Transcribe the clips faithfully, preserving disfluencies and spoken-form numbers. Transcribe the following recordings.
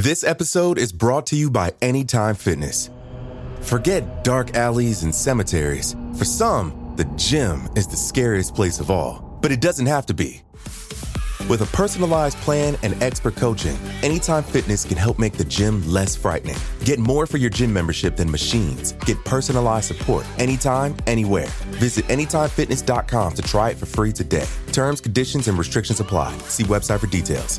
This episode is brought to you by Anytime Fitness. Forget dark alleys and cemeteries. For some, the gym is the scariest place of all, but it doesn't have to be. With a personalized plan and expert coaching, Anytime Fitness can help make the gym less frightening. Get more for your gym membership than machines. Get personalized support anytime, anywhere. Visit anytime fitness dot com to try it for free today. Terms, conditions, and restrictions apply. See website for details.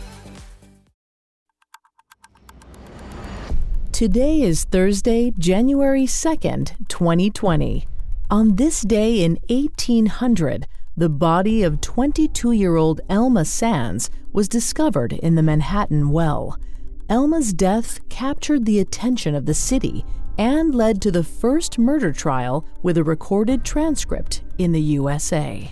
Today is Thursday, January second, twenty twenty. On this day in eighteen hundred, the body of twenty-two-year-old Elma Sands was discovered in the Manhattan Well. Elma's death captured the attention of the city and led to the first murder trial with a recorded transcript in the U S A.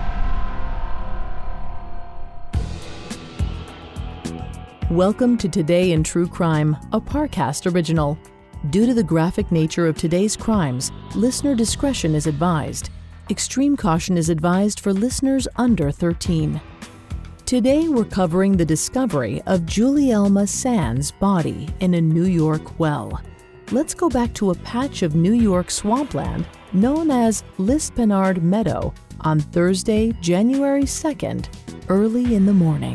Welcome to Today in True Crime, a Parcast original. Due to the graphic nature of today's crimes, listener discretion is advised. Extreme caution is advised for listeners under thirteen. Today we're covering the discovery of Julielma Sands' body in a New York well. Let's go back to a patch of New York swampland known as Lispenard Meadow on Thursday, January second, early in the morning.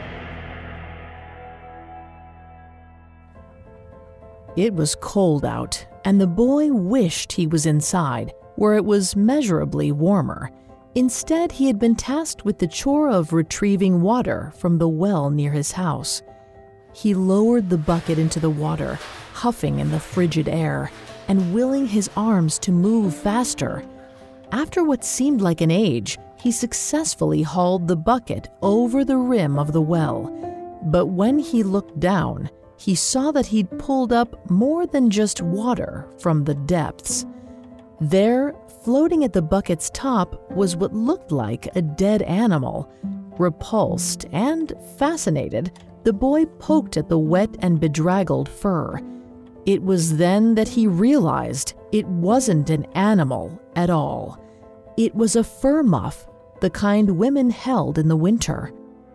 It was cold out, and the boy wished he was inside, where it was measurably warmer. Instead, he had been tasked with the chore of retrieving water from the well near his house. He lowered the bucket into the water, huffing in the frigid air, and willing his arms to move faster. After what seemed like an age, he successfully hauled the bucket over the rim of the well. But when he looked down, he saw that he'd pulled up more than just water from the depths. There, floating at the bucket's top, was what looked like a dead animal. Repulsed and fascinated, the boy poked at the wet and bedraggled fur. It was then that he realized it wasn't an animal at all. It was a fur muff, the kind women held in the winter.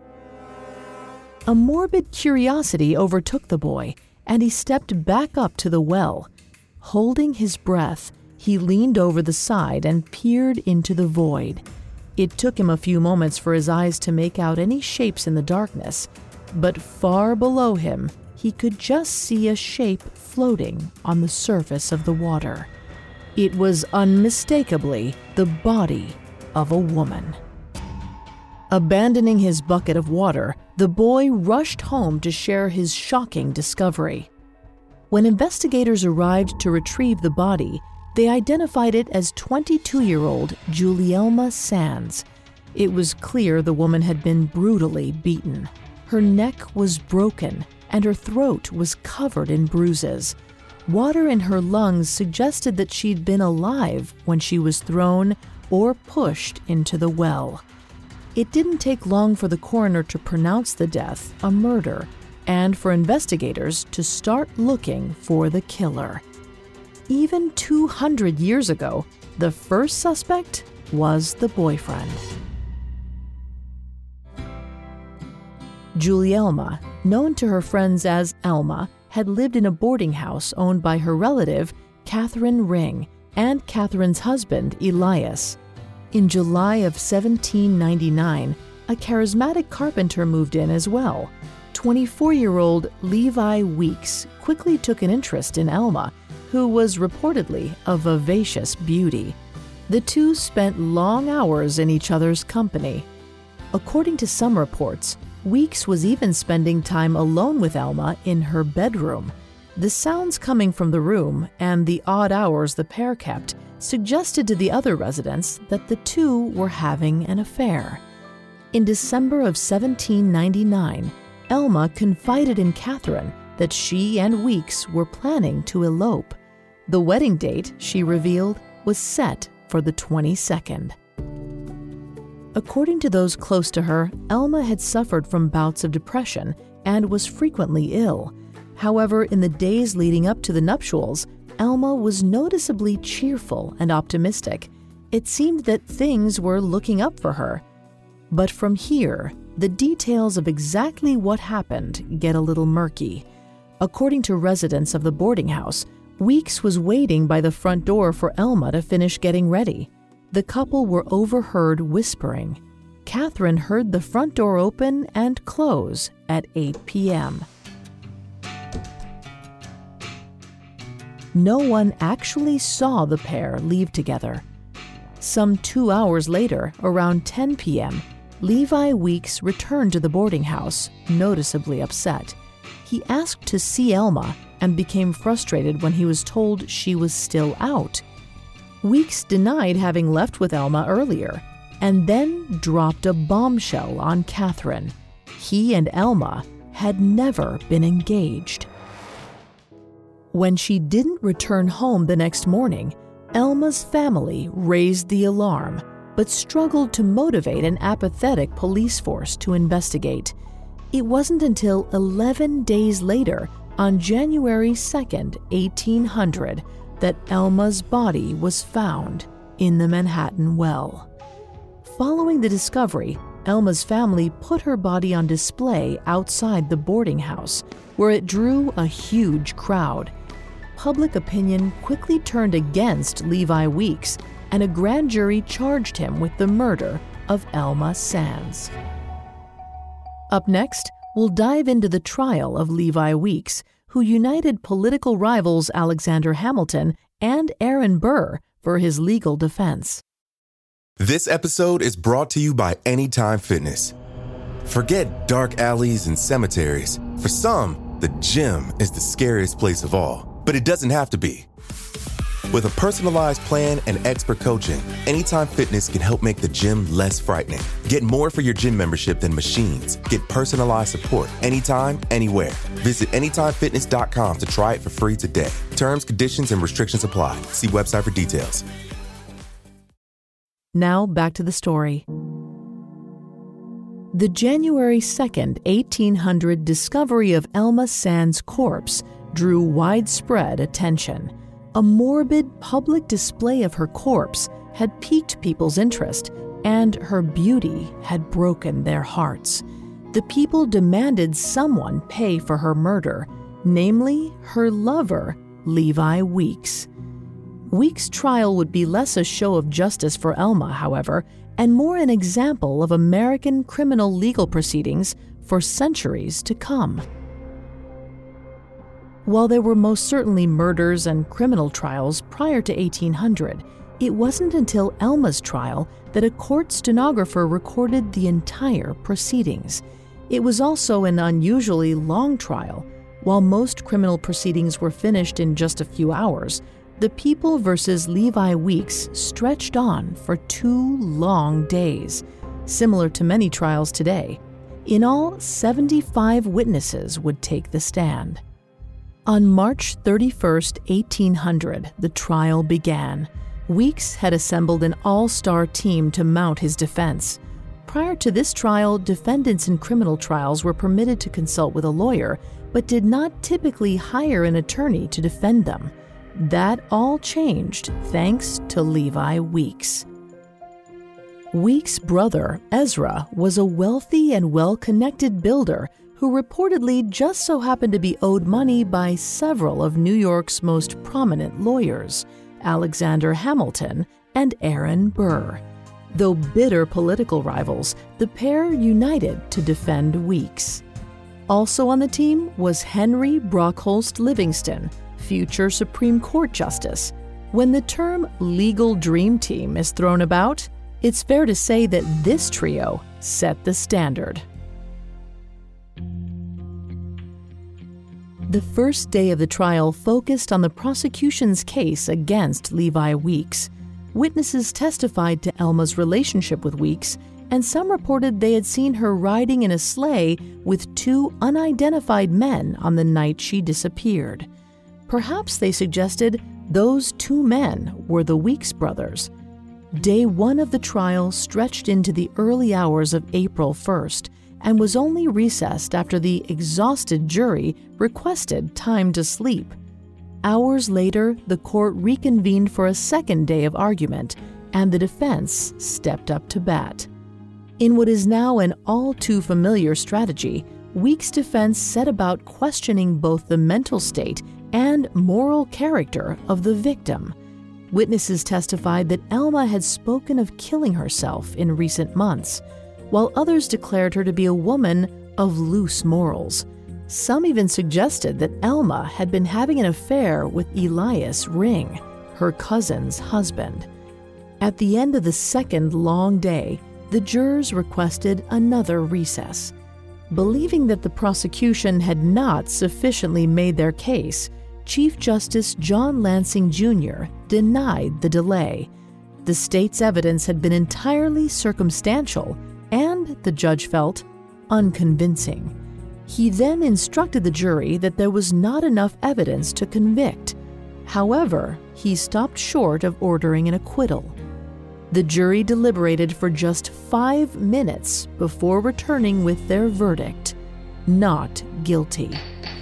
A morbid curiosity overtook the boy, and he stepped back up to the well. Holding his breath, he leaned over the side and peered into the void. It took him a few moments for his eyes to make out any shapes in the darkness, but far below him, he could just see a shape floating on the surface of the water. It was unmistakably the body of a woman. Abandoning his bucket of water, the boy rushed home to share his shocking discovery. When investigators arrived to retrieve the body, they identified it as twenty-two-year-old Julielma Sands. It was clear the woman had been brutally beaten. Her neck was broken, and her throat was covered in bruises. Water in her lungs suggested that she'd been alive when she was thrown or pushed into the well. It didn't take long for the coroner to pronounce the death a murder and for investigators to start looking for the killer. Even two hundred years ago, the first suspect was the boyfriend. Julielma, known to her friends as Elma, had lived in a boarding house owned by her relative, Catherine Ring, and Catherine's husband, Elias. In July of seventeen ninety-nine, a charismatic carpenter moved in as well. twenty-four-year-old Levi Weeks quickly took an interest in Elma, who was reportedly a vivacious beauty. The two spent long hours in each other's company. According to some reports, Weeks was even spending time alone with Elma in her bedroom. The sounds coming from the room and the odd hours the pair kept suggested to the other residents that the two were having an affair. In December of seventeen ninety-nine, Elma confided in Catherine that she and Weeks were planning to elope. The wedding date, she revealed, was set for the twenty-second. According to those close to her, Elma had suffered from bouts of depression and was frequently ill. However, in the days leading up to the nuptials, Elma was noticeably cheerful and optimistic. It seemed that things were looking up for her. But from here, the details of exactly what happened get a little murky. According to residents of the boarding house, Weeks was waiting by the front door for Elma to finish getting ready. The couple were overheard whispering. Catherine heard the front door open and close at eight p.m. No one actually saw the pair leave together. Some two hours later, around ten p.m., Levi Weeks returned to the boarding house, noticeably upset. He asked to see Elma and became frustrated when he was told she was still out. Weeks denied having left with Elma earlier, and then dropped a bombshell on Catherine. He and Elma had never been engaged. When she didn't return home the next morning, Elma's family raised the alarm, but struggled to motivate an apathetic police force to investigate. It wasn't until eleven days later, on January second, eighteen hundred, that Elma's body was found in the Manhattan well. Following the discovery, Elma's family put her body on display outside the boarding house, where it drew a huge crowd. Public opinion quickly turned against Levi Weeks, and a grand jury charged him with the murder of Elma Sands. Up next, we'll dive into the trial of Levi Weeks, who united political rivals Alexander Hamilton and Aaron Burr for his legal defense. This episode is brought to you by Anytime Fitness. Forget dark alleys and cemeteries. For some, the gym is the scariest place of all, but it doesn't have to be. With a personalized plan and expert coaching, Anytime Fitness can help make the gym less frightening. Get more for your gym membership than machines. Get personalized support anytime, anywhere. Visit anytime fitness dot com to try it for free today. Terms, conditions, and restrictions apply. See website for details. Now back to the story. The January second, eighteen hundred discovery of Elma Sands' corpse drew widespread attention. A morbid public display of her corpse had piqued people's interest, and her beauty had broken their hearts. The people demanded someone pay for her murder, namely her lover, Levi Weeks. Weeks' trial would be less a show of justice for Elma, however, and more an example of American criminal legal proceedings for centuries to come. While there were most certainly murders and criminal trials prior to eighteen hundred, it wasn't until Elma's trial that a court stenographer recorded the entire proceedings. It was also an unusually long trial. While most criminal proceedings were finished in just a few hours, the People versus Levi Weeks stretched on for two long days, similar to many trials today. In all, seventy-five witnesses would take the stand. On March thirty-first, eighteen hundred, the trial began. Weeks had assembled an all-star team to mount his defense. Prior to this trial, defendants in criminal trials were permitted to consult with a lawyer, but did not typically hire an attorney to defend them. That all changed thanks to Levi Weeks. Weeks' brother, Ezra, was a wealthy and well-connected builder who reportedly just so happened to be owed money by several of New York's most prominent lawyers, Alexander Hamilton and Aaron Burr. Though bitter political rivals, the pair united to defend Weeks. Also on the team was Henry Brockholst Livingston, future Supreme Court Justice. When the term legal dream team is thrown about, it's fair to say that this trio set the standard. The first day of the trial focused on the prosecution's case against Levi Weeks. Witnesses testified to Elma's relationship with Weeks, and some reported they had seen her riding in a sleigh with two unidentified men on the night she disappeared. Perhaps, they suggested, those two men were the Weeks brothers. Day one of the trial stretched into the early hours of April first, and was only recessed after the exhausted jury requested time to sleep. Hours later, the court reconvened for a second day of argument, and the defense stepped up to bat. In what is now an all-too-familiar strategy, Weeks' defense set about questioning both the mental state and moral character of the victim. Witnesses testified that Elma had spoken of killing herself in recent months, while others declared her to be a woman of loose morals. Some even suggested that Elma had been having an affair with Elias Ring, her cousin's husband. At the end of the second long day, the jurors requested another recess. Believing that the prosecution had not sufficiently made their case, Chief Justice John Lansing Junior denied the delay. The state's evidence had been entirely circumstantial and, the judge felt, unconvincing. He then instructed the jury that there was not enough evidence to convict. However, he stopped short of ordering an acquittal. The jury deliberated for just five minutes before returning with their verdict: not guilty.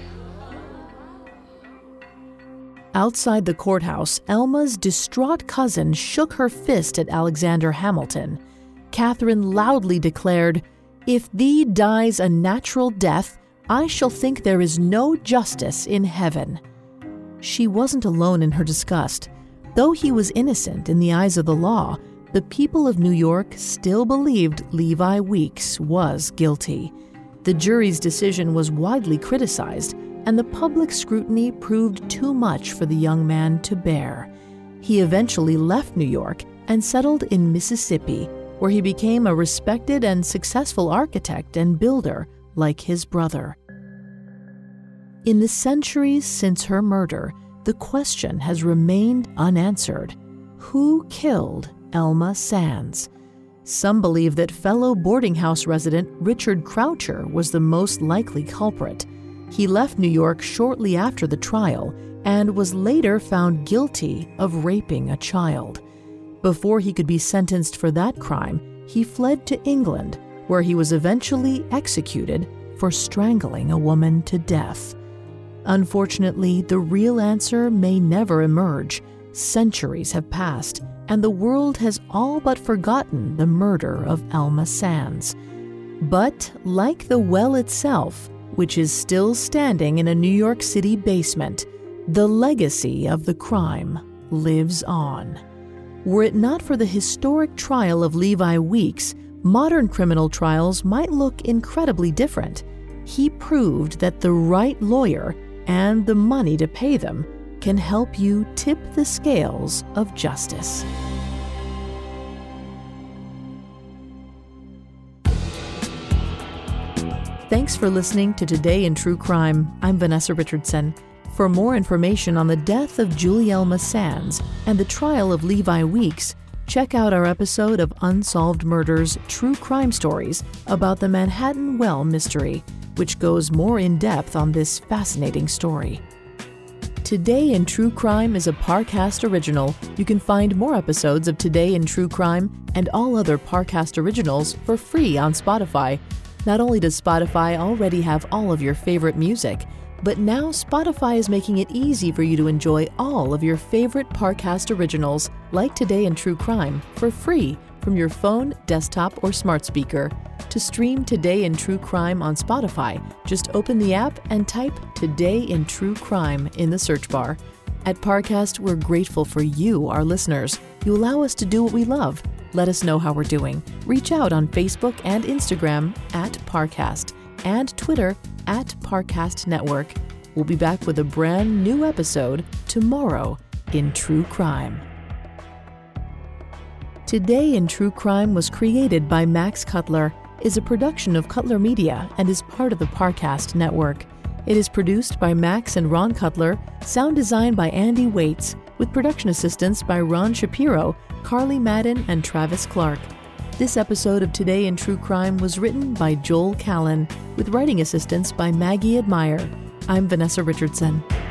Outside the courthouse, Elma's distraught cousin shook her fist at Alexander Hamilton. Catherine loudly declared, "If thee dies a natural death, I shall think there is no justice in heaven." She wasn't alone in her disgust. Though he was innocent in the eyes of the law, the people of New York still believed Levi Weeks was guilty. The jury's decision was widely criticized, and the public scrutiny proved too much for the young man to bear. He eventually left New York and settled in Mississippi, where he became a respected and successful architect and builder like his brother. In the centuries since her murder, the question has remained unanswered: who killed Elma Sands? Some believe that fellow boarding house resident Richard Croucher was the most likely culprit. He left New York shortly after the trial and was later found guilty of raping a child. Before he could be sentenced for that crime, he fled to England, where he was eventually executed for strangling a woman to death. Unfortunately, the real answer may never emerge. Centuries have passed, and the world has all but forgotten the murder of Elma Sands. But like the well itself, which is still standing in a New York City basement, the legacy of the crime lives on. Were it not for the historic trial of Levi Weeks, modern criminal trials might look incredibly different. He proved that the right lawyer and the money to pay them can help you tip the scales of justice. Thanks for listening to Today in True Crime. I'm Vanessa Richardson. For more information on the death of Julie Elma Sands and the trial of Levi Weeks, check out our episode of Unsolved Murders True Crime Stories about the Manhattan Well mystery, which goes more in depth on this fascinating story. Today in True Crime is a Parcast original. You can find more episodes of Today in True Crime and all other Parcast originals for free on Spotify. Not only does Spotify already have all of your favorite music, but now Spotify is making it easy for you to enjoy all of your favorite Parcast originals, like Today in True Crime, for free from your phone, desktop, or smart speaker. To stream Today in True Crime on Spotify, just open the app and type Today in True Crime in the search bar. At Parcast, we're grateful for you, our listeners. You allow us to do what we love. Let us know how we're doing. Reach out on Facebook and Instagram at Parcast and Twitter at Parcast Network. We'll be back with a brand new episode tomorrow in True Crime. Today in True Crime was created by Max Cutler, is a production of Cutler Media, and is part of the Parcast Network. It is produced by Max and Ron Cutler, sound design by Andy Waits, with production assistance by Ron Shapiro, Carly Madden, and Travis Clark. This episode of Today in True Crime was written by Joel Callan, with writing assistance by Maggie Admire. I'm Vanessa Richardson.